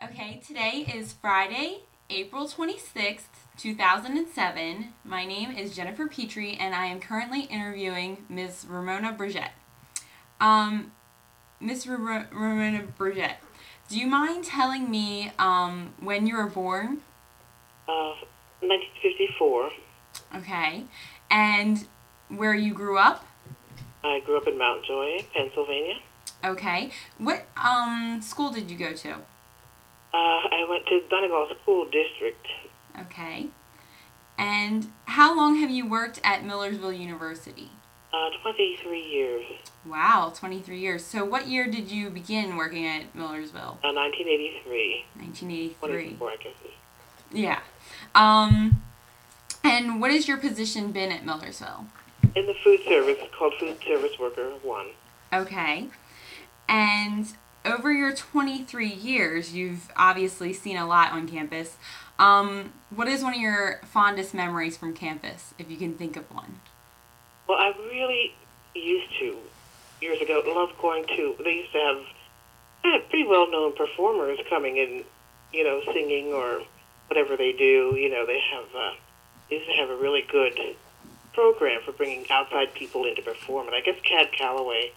Okay, today is Friday, April 26th, 2007. My name is Jennifer Petrie, and I am currently interviewing Ms. Ramona Bridgette. Um, Ramona Bridgette, do you mind telling me when you were born? 1954. Okay, and where you grew up? I grew up in Mount Joy, Pennsylvania. Okay, what school did you go to? I went to Donegal School District. Okay, and how long have you worked at Millersville University? 23 years. Wow, 23 years. So what year did you begin working at Millersville? 1983. 1983. 24, I guess. Yeah. And what has your position been at Millersville? In the food service, called Food Service Worker 1. Okay. And over your 23 years, you've obviously seen a lot on campus. What is one of your fondest memories from campus, if you can think of one? Well, I really used to, years ago, love going to, they used to have pretty well-known performers coming in, singing or whatever they do. They used to have a really good program for bringing outside people in to perform. And I guess Cad Calloway,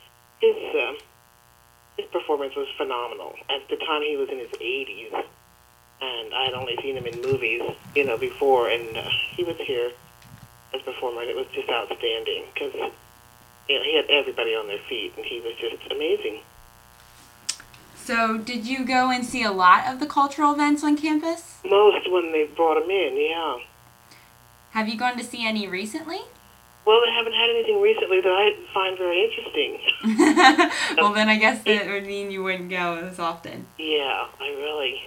his performance was phenomenal. At the time, he was in his 80s, and I had only seen him in movies, before, and he was here as a performer, and it was just outstanding because, he had everybody on their feet, and he was just amazing. So, did you go and see a lot of the cultural events on campus? Most when they brought him in, yeah. Have you gone to see any recently? Well, they haven't had anything recently that I find very interesting. Well, then I guess that would mean you wouldn't go as often. Yeah, I really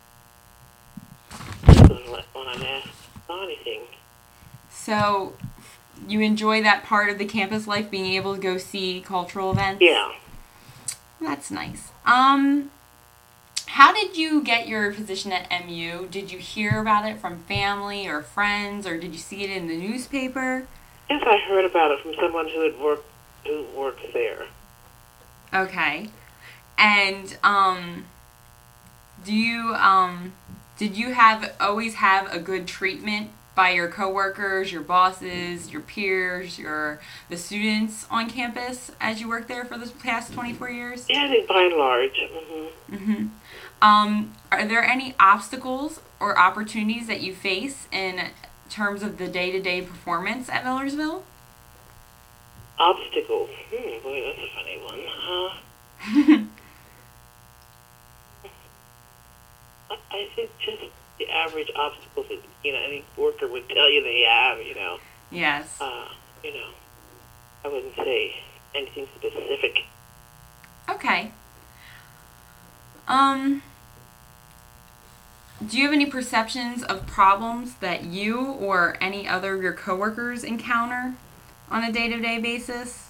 when I'm asked saw anything. So, you enjoy that part of the campus life, being able to go see cultural events? Yeah. That's nice. How did you get your position at MU? Did you hear about it from family or friends, or did you see it in the newspaper? Yes, I heard about it from someone who worked there. Okay. And did you always have a good treatment by your coworkers, your bosses, your peers, the students on campus as you worked there for the past 24 years? Yeah, I think by and large. Are there any obstacles or opportunities that you face in terms of the day-to-day performance at Millersville? Obstacles. Boy, that's a funny one. I think just the average obstacles that, any worker would tell you they have, Yes. I wouldn't say anything specific. Okay. Do you have any perceptions of problems that you or any other of your coworkers encounter on a day-to-day basis?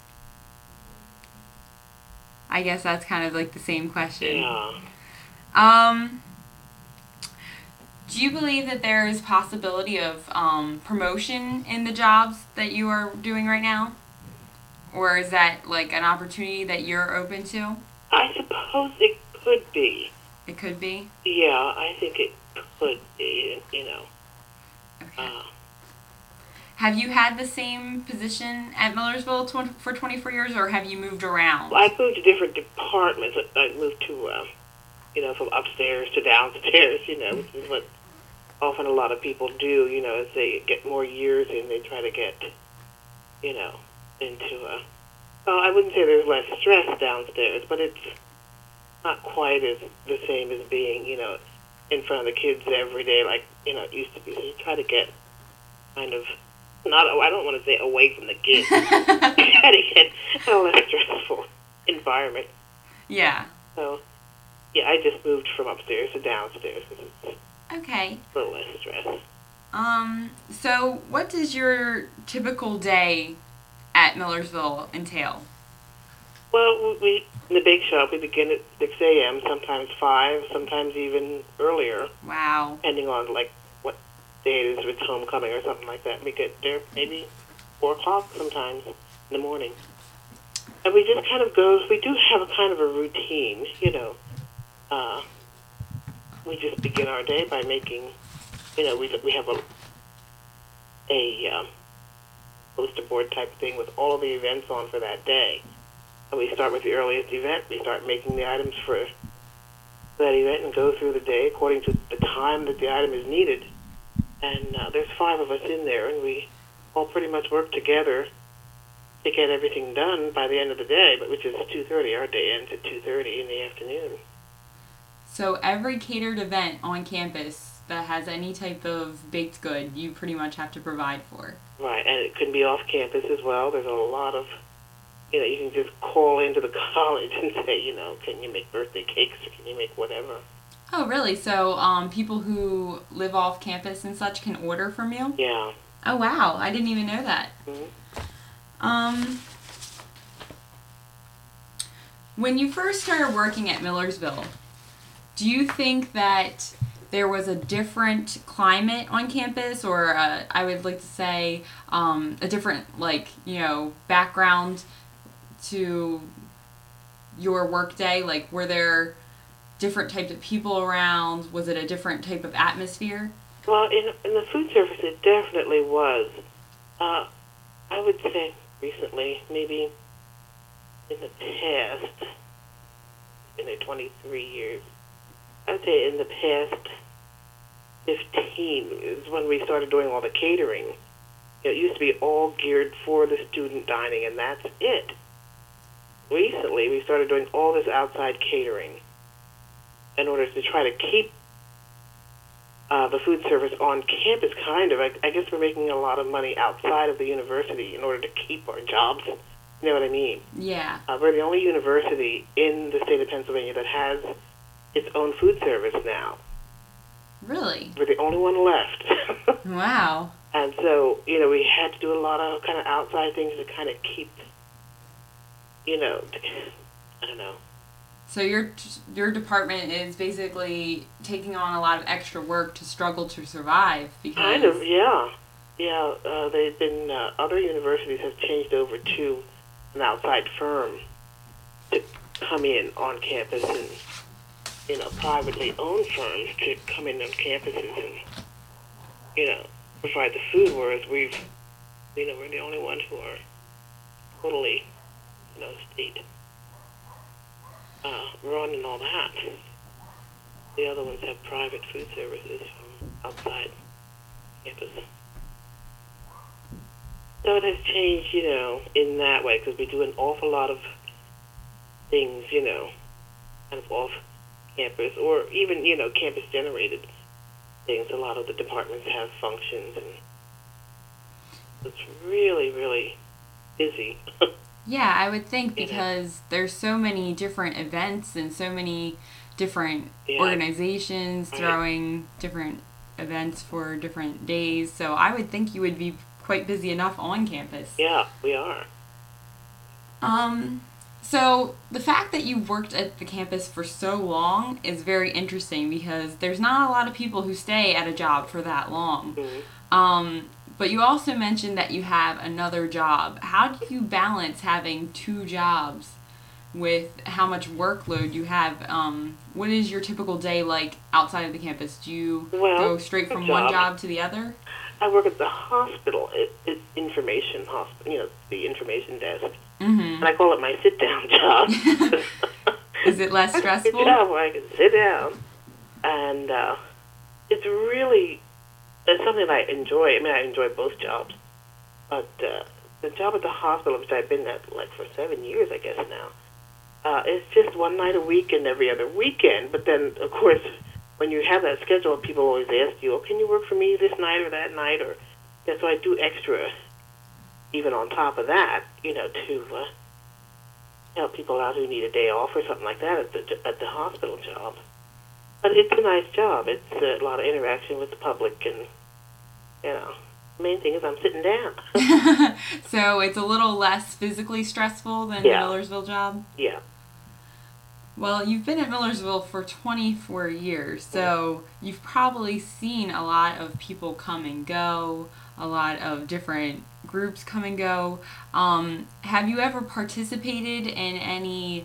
I guess that's kind of like the same question. Yeah. Do you believe that there is possibility of promotion in the jobs that you are doing right now? Or is that like an opportunity that you're open to? I suppose it could be. It could be? Yeah, I think it could be, Okay. Have you had the same position at Millersville for 24 years, or have you moved around? Well, I moved to different departments. I moved to, from upstairs to downstairs, which is what often a lot of people do, as they get more years in, they try to get, into well, I wouldn't say there's less stress downstairs, but it's not quite as the same as being, in front of the kids every day like, it used to be. So you try to get kind of, I don't want to say away from the kids. You try to get a less stressful environment. Yeah. So, yeah, I just moved from upstairs to downstairs. Okay. A little less stress. So what does your typical day at Millersville entail? Well, in the bake shop, we begin at 6 a.m., sometimes 5, sometimes even earlier. Wow. Depending on, what day it is, if it's homecoming or something like that. We get there maybe 4 o'clock sometimes in the morning. And we just we do have a kind of a routine, We we just begin our day by making, we have a poster board type of thing with all of the events on for that day. And we start with the earliest event. We start making the items for that event and go through the day according to the time that the item is needed. And there's 5 of us in there, and we all pretty much work together to get everything done by the end of the day, but which is 2:30. Our day ends at 2:30 in the afternoon. So every catered event on campus that has any type of baked good, you pretty much have to provide for. Right, and it can be off campus as well. There's a lot of, you can just call into the college and say, can you make birthday cakes or can you make whatever? Oh, really? So people who live off campus and such can order from you? Yeah. Oh, wow. I didn't even know that. Mm-hmm. When you first started working at Millersville, do you think that there was a different climate on campus, or I would like to say a different, background to your workday? Like, were there different types of people around? Was it a different type of atmosphere? Well, in the food service, it definitely was. I would say recently, maybe in the past, in the 23 years, I would say in the past 15 is when we started doing all the catering. It used to be all geared for the student dining, and that's it. Recently, we started doing all this outside catering in order to try to keep the food service on campus, kind of. I guess we're making a lot of money outside of the university in order to keep our jobs. You know what I mean? Yeah. We're the only university in the state of Pennsylvania that has its own food service now. Really? We're the only one left. Wow. And so, we had to do a lot of kind of outside things to kind of keep, I don't know. So your department is basically taking on a lot of extra work to struggle to survive because... Kind of, yeah. Yeah, they've been, other universities have changed over to an outside firm to come in on campus and, privately owned firms to come in on campuses and, provide the food, whereas we're the only ones who are totally, state run and all that. The other ones have private food services from outside campus. So it has changed, in that way, because we do an awful lot of things, kind of off campus, or even, campus generated things. A lot of the departments have functions, and it's really, really busy. Yeah, I would think because there's so many different events and so many different organizations throwing different events for different days. So I would think you would be quite busy enough on campus. Yeah, we are. So the fact that you worked at the campus for so long is very interesting because there's not a lot of people who stay at a job for that long. Mm-hmm. But you also mentioned that you have another job. How do you balance having 2 jobs with how much workload you have? What is your typical day like outside of the campus? Do you go straight from one job to the other? I work at the hospital. It's information hospital, the information desk. Mm-hmm. And I call it my sit-down job. Is it less stressful? It's a job where I can sit down. And it's really... It's something I enjoy. I mean, I enjoy both jobs. But the job at the hospital, which I've been at for 7 years, I guess now, it's just one night a week and every other weekend. But then, of course, when you have that schedule, people always ask you, can you work for me this night or that night? Or so I do extra, even on top of that, to help people out who need a day off or something like that at the hospital job. But it's a nice job. It's a lot of interaction with the public, and, the main thing is I'm sitting down. So it's a little less physically stressful than the Millersville job? Yeah. Well, you've been at Millersville for 24 years, so you've probably seen a lot of people come and go, a lot of different groups come and go. Have you ever participated in any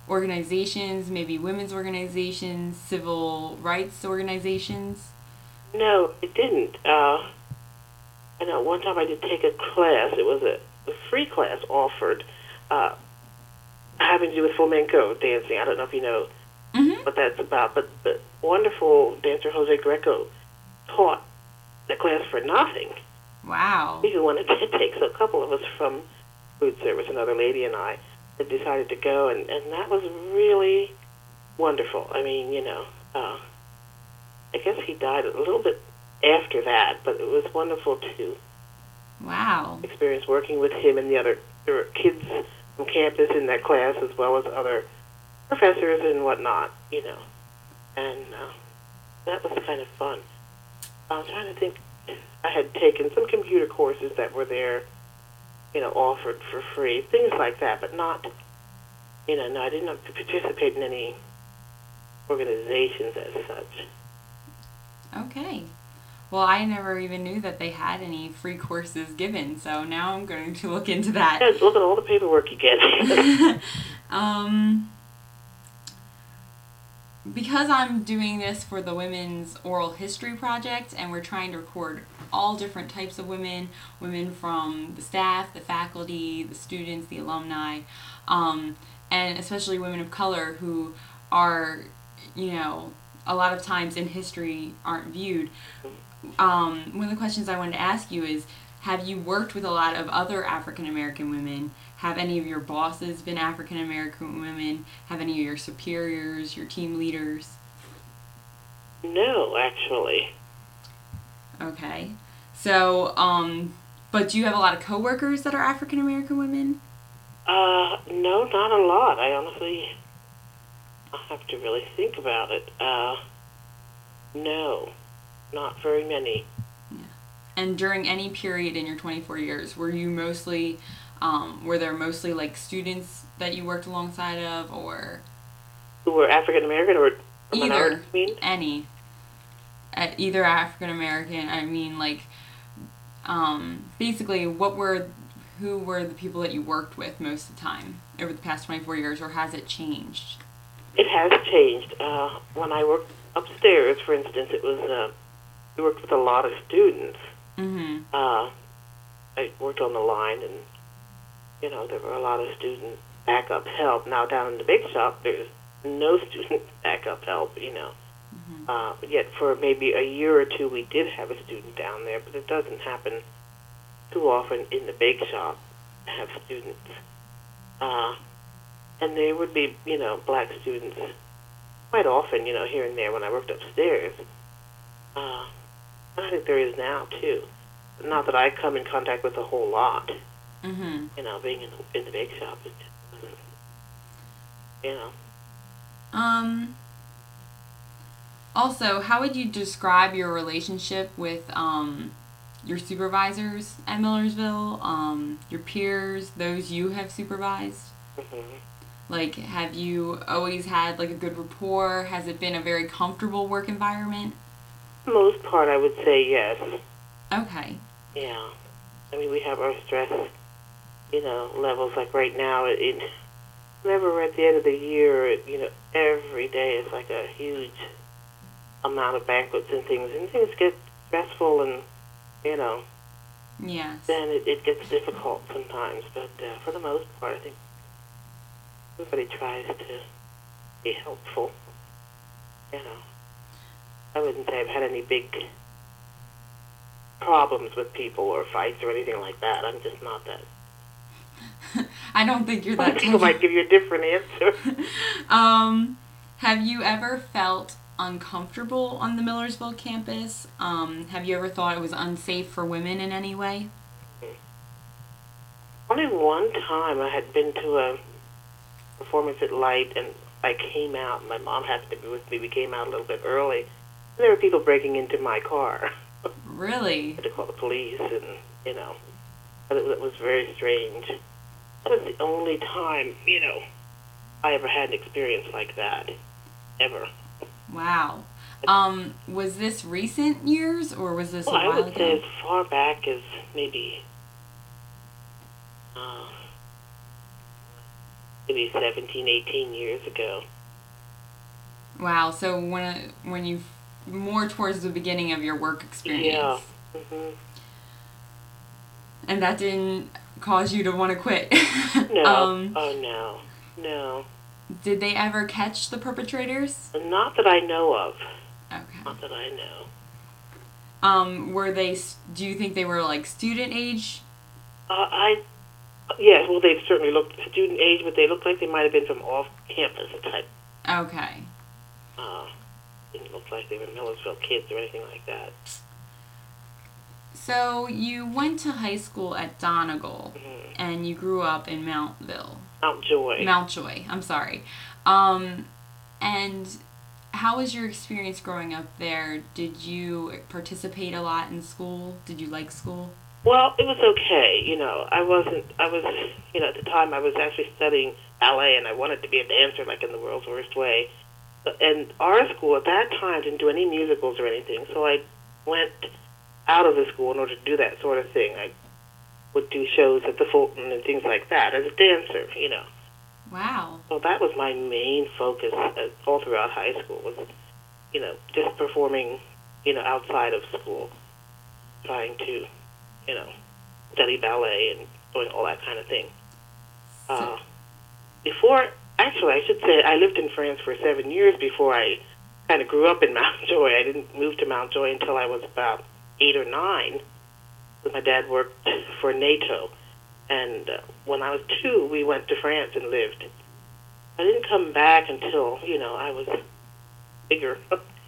organizations, maybe women's organizations, civil rights organizations? No, it didn't. I know one time I did take a class. It was a free class offered, uh, having to do with flamenco dancing. I don't know if you know Mm-hmm. what that's about, but the wonderful dancer Jose Greco taught the class for nothing. Wow. We wanted to take, so a couple of us from food service, another lady and I, had decided to go, and that was really wonderful. I mean, I guess he died a little bit after that, but it was wonderful to Wow. experience working with him and the other there were kids from campus in that class as well as other professors and whatnot, and that was kind of fun. I'm trying to think. I had taken some computer courses that were there, offered for free, things like that, but not, no, I didn't participate in any organizations as such. Okay. Well, I never even knew that they had any free courses given, so now I'm going to look into that. Yeah, look at all the paperwork you get. Because I'm doing this for the Women's Oral History Project, and we're trying to record all different types of women from the staff, the faculty, the students, the alumni, and especially women of color who are, a lot of times in history aren't viewed. One of the questions I wanted to ask you is, have you worked with a lot of other African American women? Have any of your bosses been African American women? Have any of your superiors, your team leaders? No, actually. Okay. So, but do you have a lot of coworkers that are African American women? No, not a lot. I'll have to really think about it. No, not very many. Yeah. And during any period in your 24 years, were there mostly like students that you worked alongside of, or? Who were African American or Either. Mean? Any. Either African American, basically, who were the people that you worked with most of the time over the past 24 years, or has it changed? It has changed. When I worked upstairs, for instance, it was, we worked with a lot of students. Mm-hmm. I worked on the line, and, there were a lot of student backup help. Now, down in the big shop, there's no student backup help, Mm-hmm. Yet for maybe a year or two, we did have a student down there, but it doesn't happen too often in the bake shop to have students. And there would be, black students quite often, here and there when I worked upstairs. And I think there is now, too. Not that I come in contact with a whole lot. Mm-hmm. Being in the bake shop, it just doesn't, Also, how would you describe your relationship with your supervisors at Millersville, your peers, those you have supervised? Mm-hmm. Like, have you always had like a good rapport? Has it been a very comfortable work environment? For the most part, I would say yes. Okay. Yeah. I mean, we have our stress, levels. Like right now, whenever we're at the end of the year, every day is like a huge amount of banquets and things get stressful, and Yes. then it gets difficult sometimes. But for the most part, I think everybody tries to be helpful. I wouldn't say I've had any big problems with people or fights or anything like that. I'm just not that. I don't think you're that. People might give you a different answer. Have you ever felt uncomfortable on the Millersville campus? Have you ever thought it was unsafe for women in any way? Only one time I had been to a performance at Light, and I came out. My mom happened to be with me. We came out a little bit early. And there were people breaking into my car. Really? I had to call the police, and but it was very strange. That was the only time I ever had an experience like that, ever. Wow. Was this recent years, or was this a while ago? I would say as far back as maybe maybe 17, 18 years ago. Wow. So when you more towards the beginning of your work Yeah. experience, Hmm. and that didn't cause you to want to quit. No. Oh, no. No. Did they ever catch the perpetrators? Not that I know of. Okay. Not that I know. Were they? Do you think they were like student age? Yes, well, they certainly looked student age, but they looked like they might have been from off-campus type. Okay. Uh, didn't look like they were Millersville kids or anything like that. So you went to high school at Donegal, Mm-hmm. and you grew up in Mountville. Mountjoy. Mountjoy. I'm sorry. And how was your experience growing up there? Did you participate a lot in school? Did you like school? Well, it was okay. I was, at the time I was actually studying ballet, and I wanted to be a dancer, like in the world's worst way. And our school at that time didn't do any musicals or anything, so I went out of the school in order to do that sort of thing. I would do shows at the Fulton and things like that as a dancer. Wow. So that was my main focus all throughout high school was, just performing, outside of school, trying to, you know, study ballet and doing all that kind of thing. Uh, actually, I should say I lived in France for 7 years before I kind of grew up in Mountjoy. I didn't move to Mountjoy until I was about 8 or 9. My dad worked for NATO, and when I was 2, we went to France and lived. I didn't come back until, I was bigger.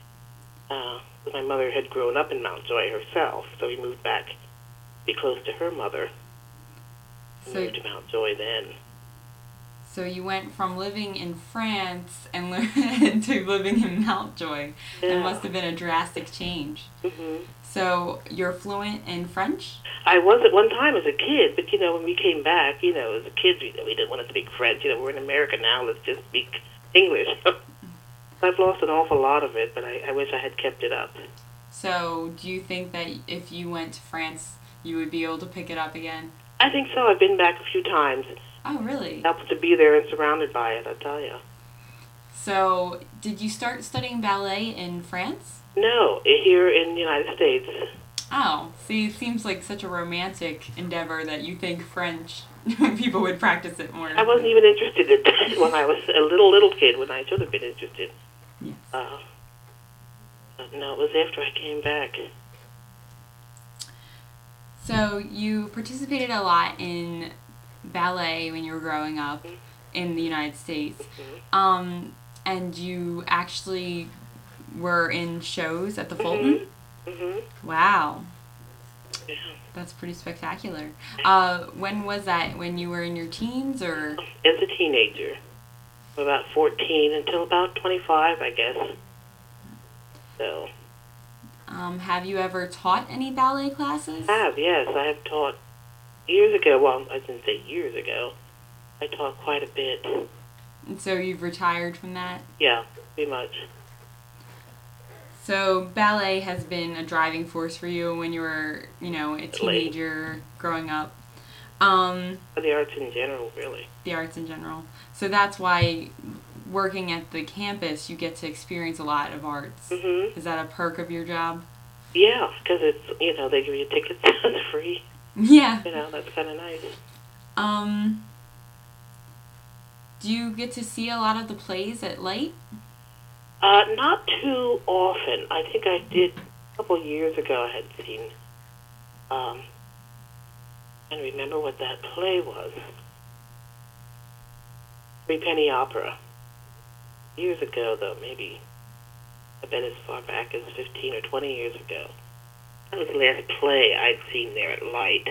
My mother had grown up in Mountjoy herself, so we moved back to be close to her mother. So, Moved to Mountjoy then. So you went from living in France and to living in Mountjoy. Yeah. It must have been a drastic change. Mm-hmm. So you're fluent in French? I was at one time as a kid, but when we came back, as a kid, we didn't want to speak French. We're in America now. Let's just speak English. I've lost an awful lot of it, but I wish I had kept it up. So do you think that if you went to France, you would be able to pick it up again? I think so. I've been back a few times. Oh, really? It helps to be there and surrounded by it, I tell you. So did you start studying ballet in France? No, here in the United States. Oh, see, it seems like such a romantic endeavor that you think French people would practice it more. I wasn't even interested in that when I was a little kid, when I should have been interested. Yes. No, it was after I came back. So you participated a lot in ballet when you were growing up in the United States. Mm-hmm. And you actually were in shows at the Fulton? Mm-hmm. Wow. Yeah. That's pretty spectacular. When was that? When you were in your teens, or? As a teenager. From about 14 until about 25, I guess. So. Have you ever taught any ballet classes? Yes. I have taught years ago. Well, I didn't say years ago. I taught quite a bit. And so you've retired from that? Yeah, pretty much. So ballet has been a driving force for you when you were, a teenager growing up. The arts in general, really. The arts in general. So that's why working at the campus, you get to experience a lot of arts. Mm-hmm. Is that a perk of your job? Yeah, because it's, they give you tickets it's free. Yeah. That's kind of nice. Do you get to see a lot of the plays at Light? Not too often. I think I did a couple of years ago. I had seen, and remember what that play was. Three Penny Opera. Years ago, though, maybe. I bet as far back as 15 or 20 years ago. That was the last play I'd seen there at Light.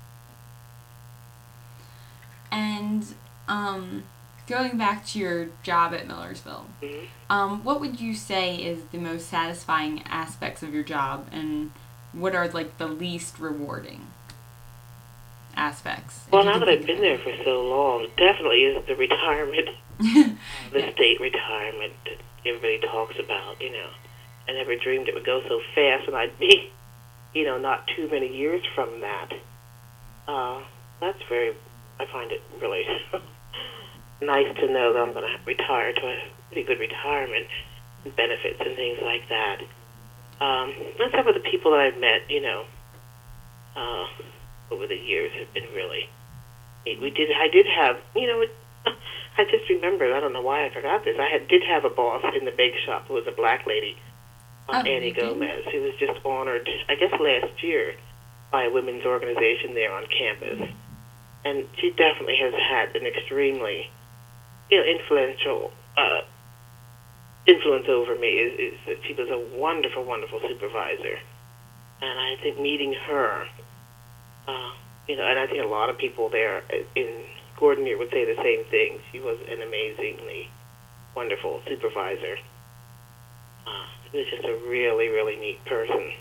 And, going back to your job at Millersville, Mm-hmm. What would you say is the most satisfying aspects of your job, and what are the least rewarding aspects? Well, now that I've been there for so long, definitely is the retirement, the state retirement that everybody talks about. I never dreamed it would go so fast, and I'd be, not too many years from that. I find it really nice to know that I'm going to retire to a pretty good retirement and benefits and things like that. And some of the people that I've met, uh, over the years have been really neat. I did have, I just remembered, I don't know why I forgot this. Did have a boss in the bake shop who was a black lady, Oh, Annie you did? Gomez, who was just honored, I guess last year, by a women's organization there on campus. And she definitely has had an extremely, influential influence over me. Is that she was a wonderful, wonderful supervisor, and I think meeting her, and I think a lot of people there in Gordon here would say the same thing. She was an amazingly wonderful supervisor. She was just a really, really neat person.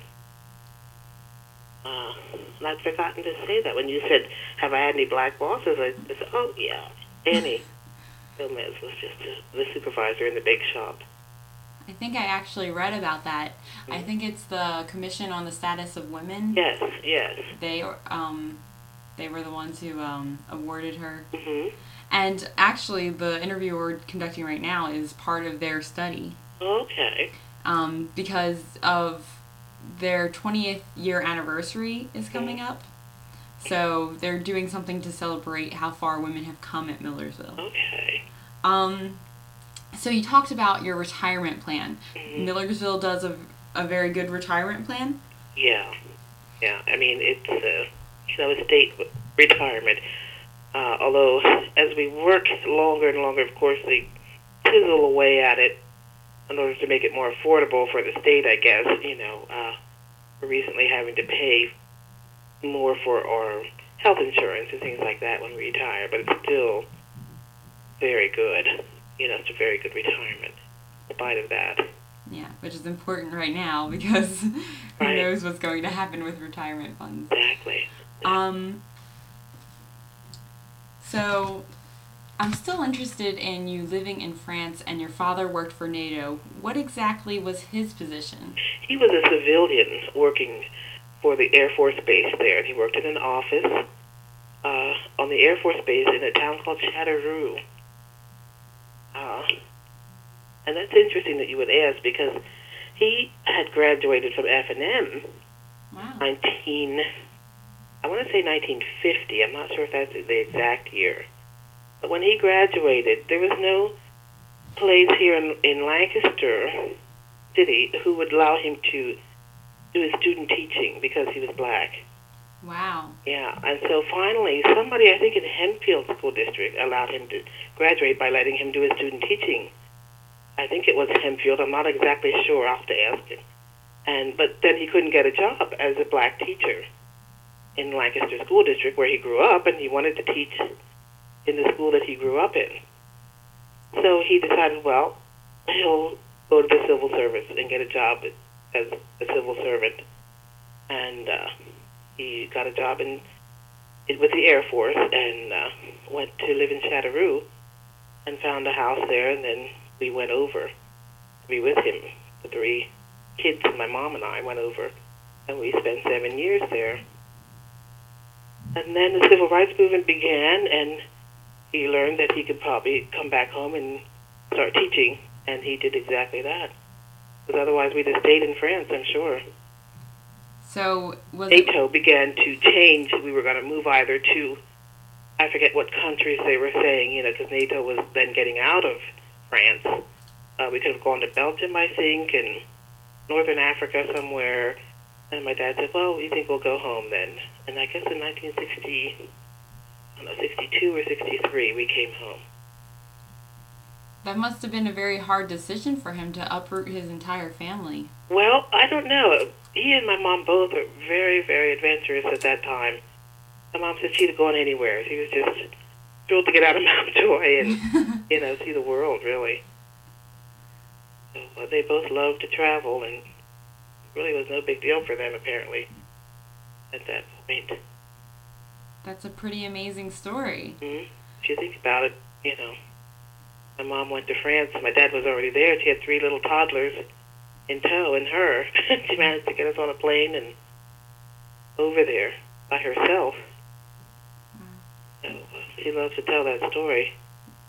And I'd forgotten to say that when you said, "Have I had any black bosses?" I said, "Oh yeah, Annie Gomez was just the supervisor in the bake shop." I think I actually read about that. Mm-hmm. I think it's the Commission on the Status of Women. Yes, yes. They were the ones who awarded her. Mm-hmm. And actually, the interview we're conducting right now is part of their study. Okay. Because of their 20th year anniversary is coming up. So they're doing something to celebrate how far women have come at Millersville. Okay. So you talked about your retirement plan. Mm-hmm. Millersville does a very good retirement plan. Yeah. Yeah. I mean, it's a state retirement. Although as we work longer and longer, of course, they chisel away at it in order to make it more affordable for the state, I guess. We're recently having to pay more for our health insurance and things like that when we retire, but it's still very good. It's a very good retirement in spite of that. Yeah, which is important right now because who Right. knows what's going to happen with retirement funds. Exactly. So I'm still interested in you living in France and your father worked for NATO. What exactly was his position? He was a civilian working for the Air Force Base there, and he worked in an office on the Air Force Base in a town called Châteauroux. And that's interesting that you would ask because he had graduated from F&M Wow. I want to say 1950. I'm not sure if that's the exact year. But when he graduated, there was no place here in Lancaster City who would allow him to do his student teaching because he was black. Wow. Yeah, and so finally, somebody, I think in Hempfield School District, allowed him to graduate by letting him do his student teaching. I think it was Hempfield. I'm not exactly sure. I'll have to ask him. But then he couldn't get a job as a black teacher in Lancaster School District where he grew up, and he wanted to teach in the school that he grew up in. So he decided, well, he'll go to the civil service and get a job as a civil servant. And he got a job with the Air Force and went to live in Châteauroux and found a house there, and then we went over to be with him. The 3 kids, my mom and I, went over, and we spent 7 years there. And then the civil rights movement began, and he learned that he could probably come back home and start teaching, and he did exactly that. Because otherwise we'd have stayed in France, I'm sure. So was NATO began to change. We were going to move either to, I forget what countries they were saying, because NATO was then getting out of France. We could have gone to Belgium, I think, and Northern Africa somewhere. And my dad said, well, we think we'll go home then. And I guess in 1962 or 63, we came home. that must have been a very hard decision for him to uproot his entire family. Well, I don't know. He and my mom both were very, very adventurous at that time. My mom said she'd have gone anywhere. She was just thrilled to get out of Mountjoy and, see the world, really. So, they both loved to travel, and it really was no big deal for them, apparently, at that point. That's a pretty amazing story. Mm-hmm. If you think about it, my mom went to France. My dad was already there. She had 3 little toddlers in tow and her. She managed to get us on a plane and over there by herself. So she loves to tell that story.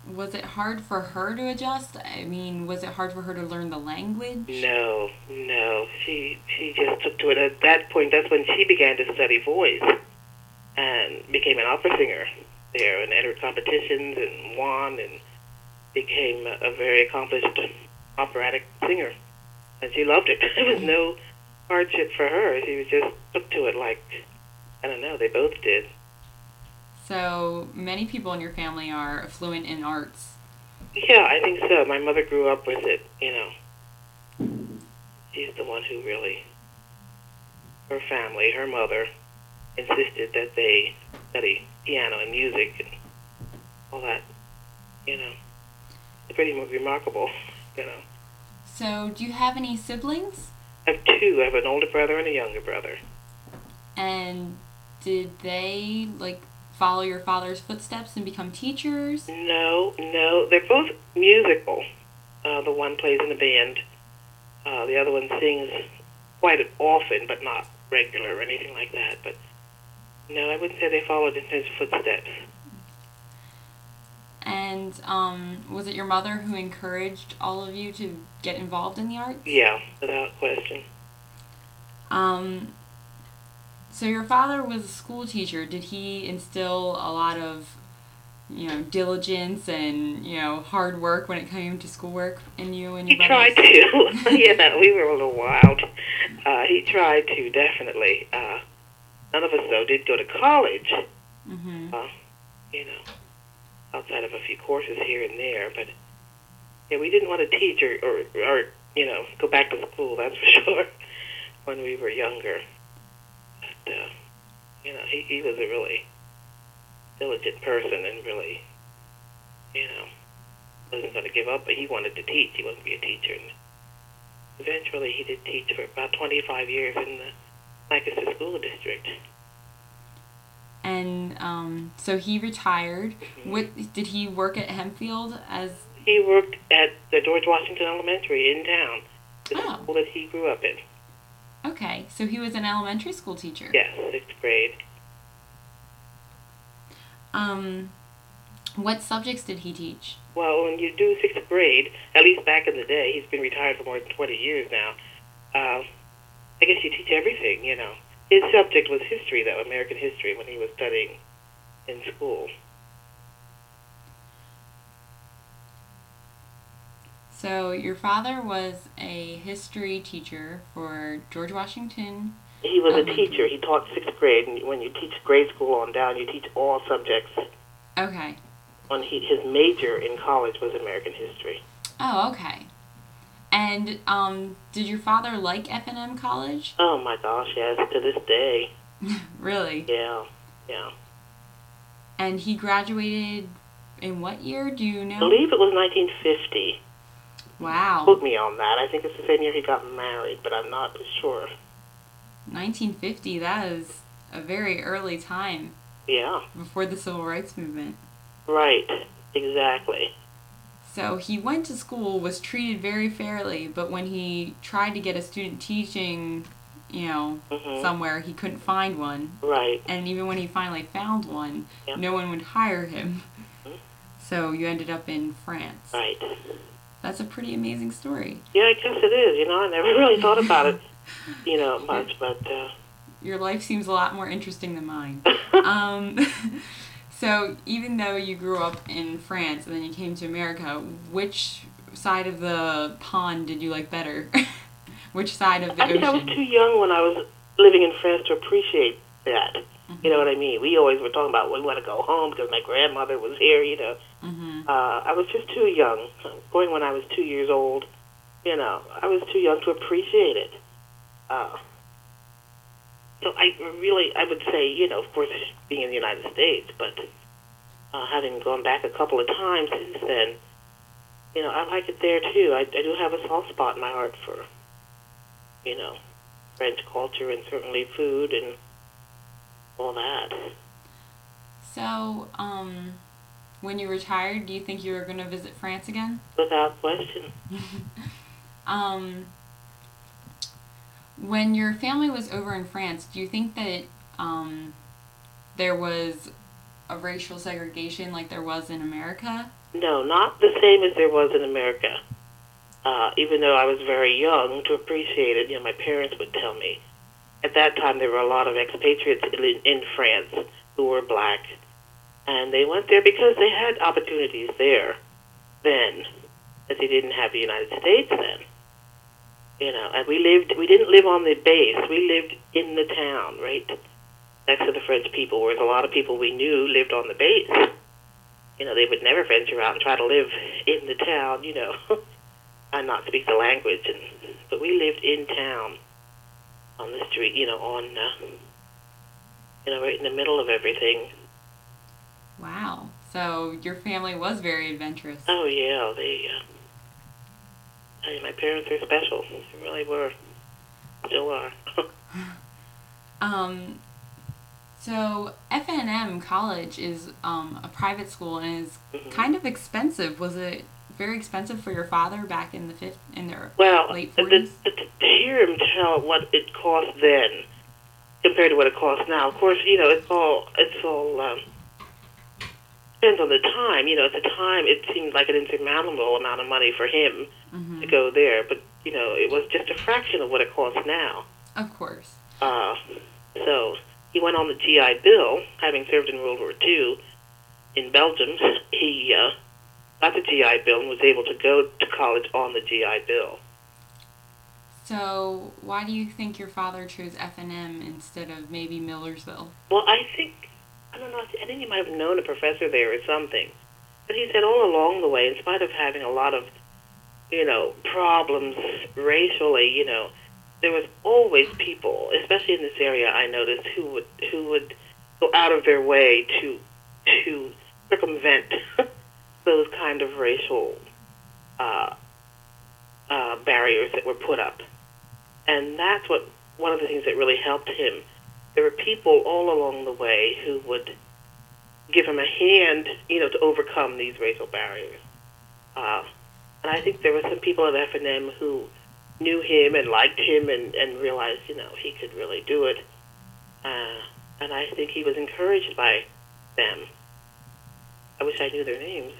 was it hard for her to adjust? I mean, was it hard for her to learn the language? No, no. She just took to it. At that point, that's when she began to study voice and became an opera singer there and entered competitions and won and became a very accomplished operatic singer. And she loved it. There was no hardship for her. She was just took to it like, I don't know, they both did. So many people in your family are fluent in arts. Yeah, I think so. My mother grew up with it, you know. She's the one who really, her family, her mother, insisted that they study piano and music and all that, you know. It's pretty remarkable, you know. So, do you have any siblings? I have two. I have an older brother and a younger brother. And did they, like, follow your father's footsteps and become teachers? No, no. They're both musical. The one plays in a band. The other one sings quite often, but not regular or anything like that. But no, I wouldn't say they followed in his footsteps. And was it your mother who encouraged all of you to get involved in the arts? Yeah, without question. So your father was a school teacher. Did he instill a lot of, diligence and, hard work when it came to schoolwork in you and your He brothers? tried to. Yeah, we were a little wild. He tried to, definitely. None of us, though, did go to college. Mm-hmm. You know, outside of a few courses here and there. But, yeah, we didn't want to teach or go back to school, that's for sure, when we were younger. But, he was a really diligent person and really, wasn't going to give up, but he wanted to teach. He wanted to be a teacher. And eventually he did teach for about 25 years in the Lancaster School District. And so he retired. Mm-hmm. Did he work at Hempfield as... He worked at the George Washington Elementary in town, the school that he grew up in. Okay, so he was an elementary school teacher. Yes, 6th grade. What subjects did he teach? Well, when you do 6th grade, at least back in the day, he's been retired for more than 20 years now, I guess you teach everything, His subject was history, though, American history, when he was studying in school. So your father was a history teacher for George Washington. He was a teacher. He taught 6th grade, and when you teach grade school on down, you teach all subjects. Okay. His major in college was American history. Oh, okay. And did your father like F&M College? Oh my gosh, yes, to this day. Really? Yeah. And he graduated in what year? Do you know? I believe it was 1950. Wow. Quote me on that. I think it's the same year he got married, but I'm not sure. 1950, that is a very early time. Yeah. Before the Civil Rights Movement. Right, exactly. So he went to school, was treated very fairly, but when he tried to get a student teaching, somewhere, he couldn't find one. Right. And even when he finally found one, Yep. no one would hire him. Mm-hmm. So you ended up in France. Right. That's a pretty amazing story. Yeah, I guess it is. I never really thought about it, much, but... Your life seems a lot more interesting than mine. So even though you grew up in France and then you came to America, which side of the pond did you like better? Which side of the ocean? I think I was too young when I was living in France to appreciate that. Mm-hmm. You know what I mean? We always were talking about we want to go home because my grandmother was here, Mm-hmm. I was just too young. Going when I was 2 years old, I was too young to appreciate it. So I would say, of course, being in the United States, but having gone back a couple of times since then, I like it there too. I do have a soft spot in my heart for, French culture and certainly food and all that. So, when you retired, do you think you were going to visit France again? Without question. When your family was over in France, do you think that there was a racial segregation like there was in America? No, not the same as there was in America. Even though I was very young to appreciate it, my parents would tell me. At that time, there were a lot of expatriates in France who were black, and they went there because they had opportunities there then that they didn't have the United States then. And we didn't live on the base. We lived in the town, right next to the French people, whereas a lot of people we knew lived on the base. They would never venture out and try to live in the town, and not speak the language. But we lived in town on the street, right in the middle of everything. Wow. So your family was very adventurous. Oh yeah, my parents are special. They really were. Still are. So FNM College is a private school and is Mm-hmm. kind of expensive. Was it very expensive for your father back in the late To 40s? hear him tell what it cost then compared to what it costs now, of course, it's all depends on the time. At the time, it seemed like an insurmountable amount of money for him to go there, but it was just a fraction of what it costs now. Of course. So he went on the GI Bill, having served in World War II in Belgium. He got the GI Bill and was able to go to college on the GI Bill. So why do you think your father chose FNM instead of maybe Millersville? Well, I don't know, I think he might have known a professor there or something. But he said all along the way, in spite of having a lot of, problems racially, there was always people, especially in this area, I noticed, who would go out of their way to circumvent those kind of racial barriers that were put up. And that's one of the things that really helped him. There were people all along the way who would give him a hand, to overcome these racial barriers. And I think there were some people at FNM who knew him and liked him and realized, he could really do it. And I think he was encouraged by them. I wish I knew their names.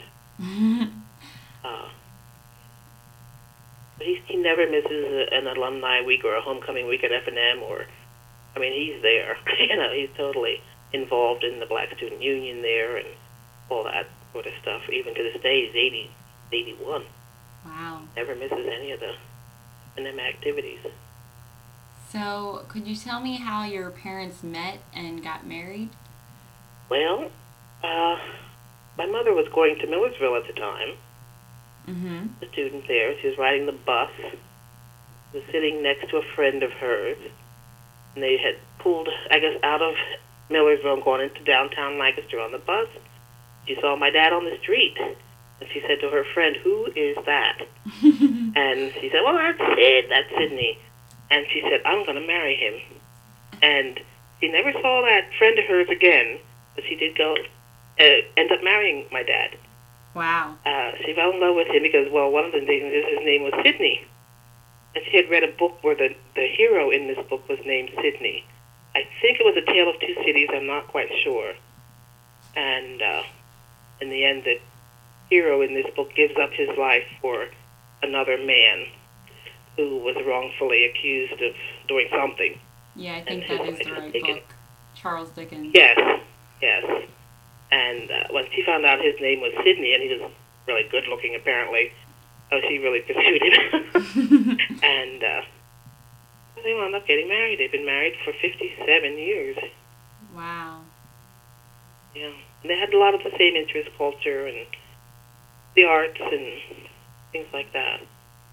But he never misses an alumni week or a homecoming week at FNM he's there. He's totally involved in the Black Student Union there and all that sort of stuff. Even to this day, he's 81. Wow. Never misses any of the FNM activities. So could you tell me how your parents met and got married? Well, my mother was going to Millersville at the time. Mm-hmm. A student there. She was riding the bus. She was sitting next to a friend of hers. And they had pulled, I guess, out of Millersville and gone into downtown Lancaster on the bus. She saw my dad on the street. And she said to her friend, "Who is that?" And she said, "Well, that's Sid. That's Sydney." And she said, "I'm going to marry him." And she never saw that friend of hers again. But she did go, end up marrying my dad. Wow. She fell in love with him because, well, one of the things is his name was Sidney. And she had read a book where the hero in this book was named Sidney. I think it was A Tale of Two Cities, I'm not quite sure. And in the end, the hero in this book gives up his life for another man who was wrongfully accused of doing something. Yeah, I think that is the right book. Charles Dickens. Yes. And when she found out his name was Sidney, and he was really good looking apparently, she really pursued him. And they wound up getting married. They've been married for 57 years. Wow. Yeah. And they had a lot of the same interests, culture and the arts and things like that.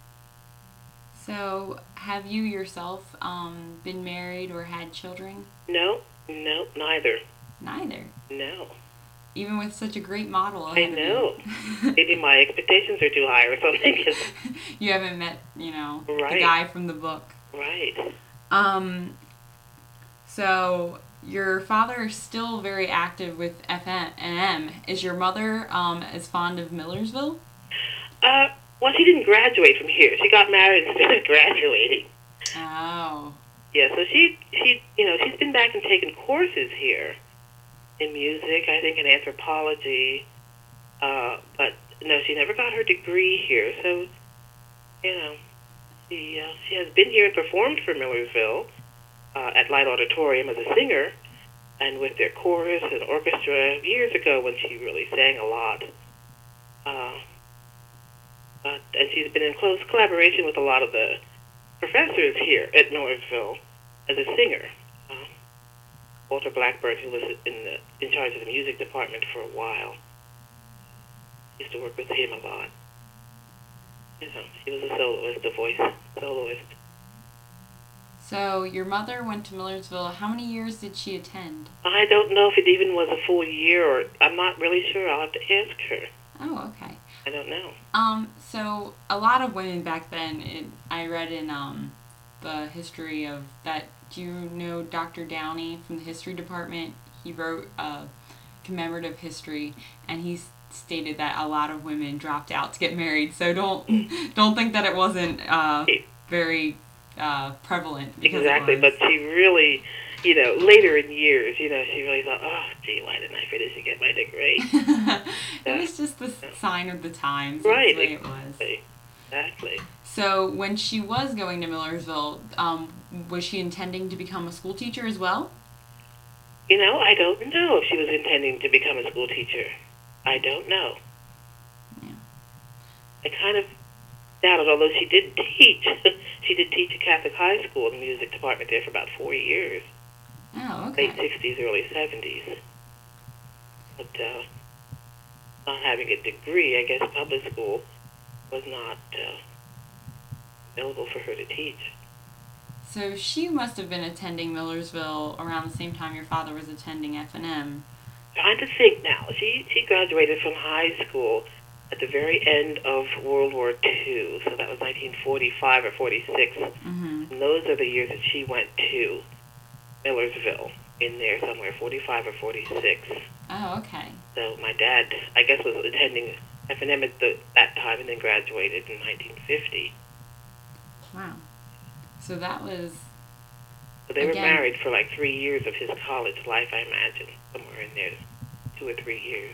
So, have you yourself been married or had children? No, neither. Neither. No. Even with such a great model. I know. Maybe my expectations are too high or something. You haven't met, the Right. guy from the book. Right. So your father is still very active with FNM. Is your mother as fond of Millersville? Well, she didn't graduate from here. She got married instead of graduating. Oh. Yeah, so she's been back and taken courses here in music, I think in anthropology, but no, she never got her degree here. So, you know, she has been here and performed for Millersville at Light Auditorium as a singer and with their chorus and orchestra years ago when she really sang a lot. Uh, and she's been in close collaboration with a lot of the professors here at Millersville as a singer. Uh, Walter Blackburn, who was in charge of the music department for a while, used to work with him a lot. You know, she was a soloist, a voice soloist. So your mother went to Millersville. How many years did she attend? I don't know if it even was a full year, or I'm not really sure. I'll have to ask her. Oh, okay. I don't know. So a lot of women back then, I read in the history of that. Do you know Dr. Downey from the history department? He wrote a commemorative history, and he stated that a lot of women dropped out to get married. So don't think that it wasn't very prevalent. Exactly, but she really, later in years, she really thought, oh, gee, why didn't I finish and get my degree? It was just the sign of the times. Right, That's the way it was. Exactly. So when she was going to Millersville, was she intending to become a school teacher as well? I don't know if she was intending to become a school teacher. I don't know. Yeah. I kind of doubt it, although she did teach. She did teach at Catholic High School in the music department there for about 4 years. Oh, okay. Late 60s, early 70s. But not having a degree, I guess public school was not available for her to teach. So she must have been attending Millersville around the same time your father was attending F&M. Trying to think now. She graduated from high school at the very end of World War II, so that was 1945 or 46. Mm-hmm. And those are the years that she went to Millersville, in there somewhere, 45 or 46. Oh, okay. So my dad, I guess, was attending F&M at that time and then graduated in 1950. Wow. So that was... So they were married for like 3 years of his college life, I imagine, somewhere in there, 2 or 3 years.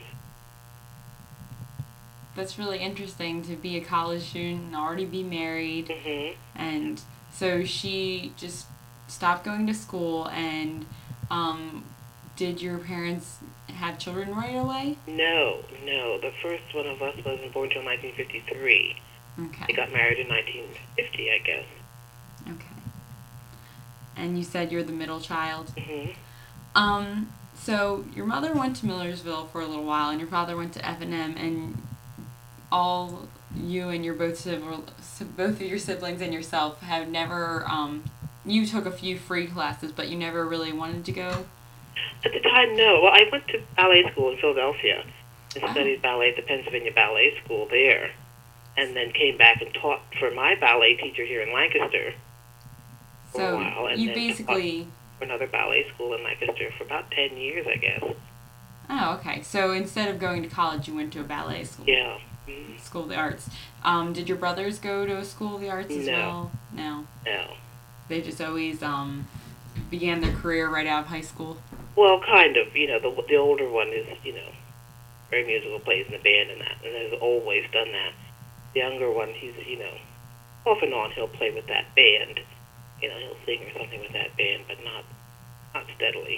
That's really interesting to be a college student and already be married. Mm-hmm. And so she just stopped going to school, and did your parents have children right away? No. The first one of us wasn't born until 1953. Okay. They got married in 1950, I guess. Okay. And you said you're the middle child? Mm-hmm. So your mother went to Millersville for a little while, and your father went to F&M, and all you and your both of your siblings and yourself have never, you took a few free classes, but you never really wanted to go? At the time, no. Well, I went to ballet school in Philadelphia and studied ballet at the Pennsylvania Ballet School there, and then came back and taught for my ballet teacher here in Lancaster for a while. And you then basically... for another ballet school in Lancaster for about 10 years, I guess. Oh, okay. So instead of going to college, you went to a ballet school. Yeah. Mm-hmm. School of the Arts. Did your brothers go to a School of the Arts as well? No. They just always began their career right out of high school? Well, kind of. The older one is, very musical, plays in the band and that, and has always done that. The younger one, he's, off and on he'll play with that band. He'll sing or something with that band, but not steadily.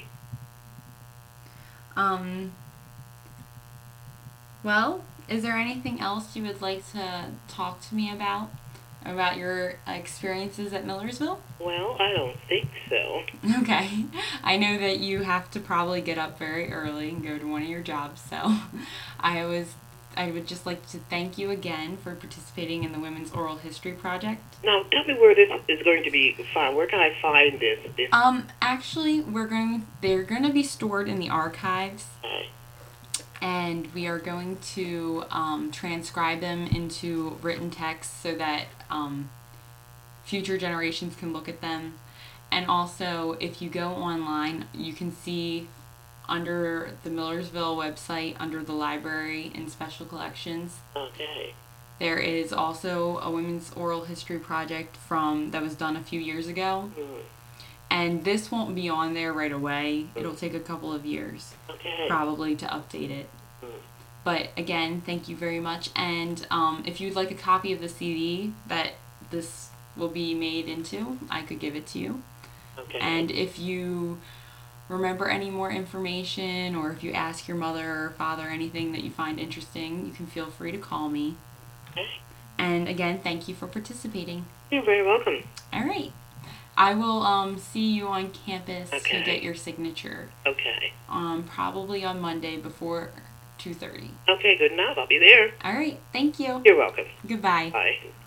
Well, is there anything else you would like to talk to me about your experiences at Millersville? Well, I don't think so. Okay. I know that you have to probably get up very early and go to one of your jobs, so I would just like to thank you again for participating in the Women's Oral History Project. Now, tell me where this is going to be found. Where can I find this? Actually, they're going to be stored in the archives. And we are going to transcribe them into written text so that future generations can look at them. And also, if you go online, you can see under the Millersville website, under the library and special collections. Okay. There is also a Women's Oral History Project that was done a few years ago. Mm-hmm. And this won't be on there right away. It'll take a couple of years, okay, probably, to update it. But again, thank you very much. And if you'd like a copy of the CD that this will be made into, I could give it to you. Okay. And if you remember any more information, or if you ask your mother or father anything that you find interesting, you can feel free to call me. Okay. And again, thank you for participating. You're very welcome. All right. I will see you on campus Okay. to get your signature. Okay. Probably on Monday before 2:30. Okay, good enough. I'll be there. All right. Thank you. You're welcome. Goodbye. Bye.